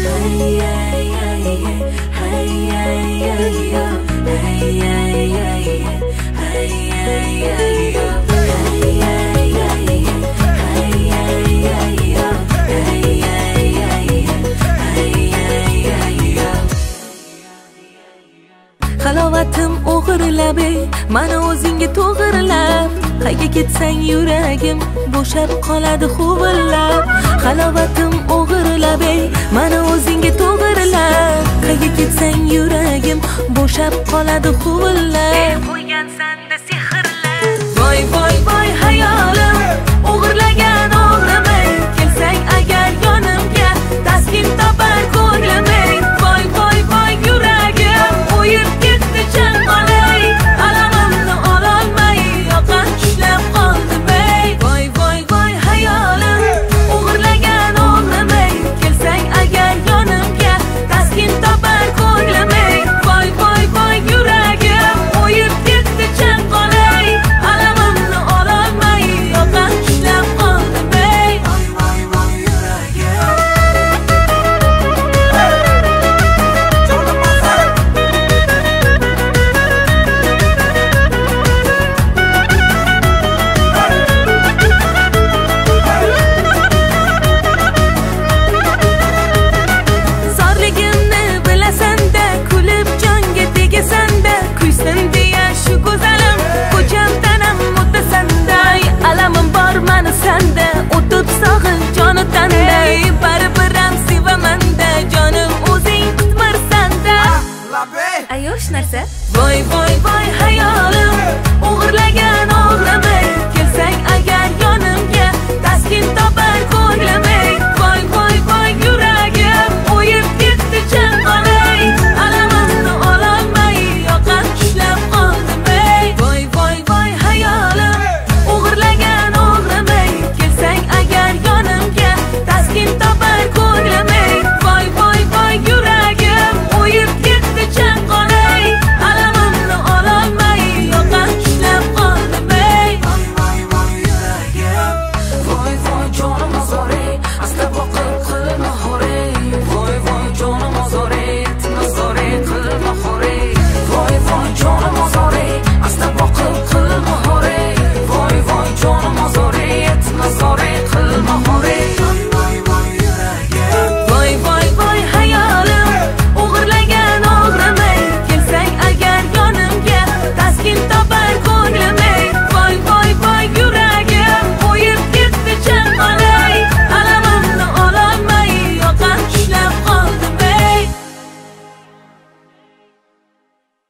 Halovatim o'g'irlab, mana o'zingga to'g'irlab, qayga ketsang yuragim bo'shab qoladi huvillab. Halovatim o'g'irlab, mana o'zingga to'g'irlab, qayga ketsang yuragim bo'shab qoladi huvillab. Qo'ygansan-da sehrlab. Voy voy voy hayolim, o'g'irlagan o'g'rimay, kelsang agar yonimga taskin topar ko'nglimay. Voy voy voy yuragim o'yib ketdi chanqolay, alamimni ololmay yoqam ushlab qoldim ey. Voy voy voy hayolim, o'g'irlagan o'g'rimay, kelsang agar yonimga taskin topar ko'nglimay. Voy voy voy yuragim o'yib ketdi chanqolay, alamimni ololmay yoqam ushlab qoldim ey. Voy voy voy yuragim. Zorligimni bilasan-da, kulib jonga tegasan-da, kuysin deya shu go'zalim, ko'cham tanam o'tasan-da. Alamim bor mani sanda, o'tib sog'in joni tanday, baribir sevaman-da, jonim o'zing tutmarsan-da. Ayosh narsa